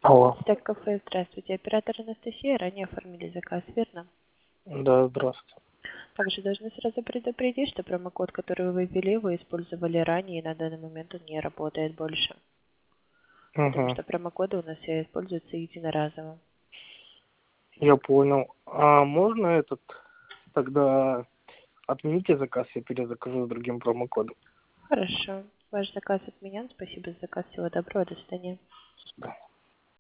Алло. Так, кафе, здравствуйте. Оператор Анастасия, ранее оформили заказ, верно? Да, здравствуйте. Также должны сразу предупредить, что промокод, который вы ввели, вы использовали ранее, и на данный момент он не работает больше. Потому Угу. что промокоды у нас все используются единоразово. Я понял. А можно тогда отмените заказ, я перезакажу с другим промокодом. Хорошо. Ваш заказ отменен. Спасибо за заказ. Всего доброго. До свидания. Да.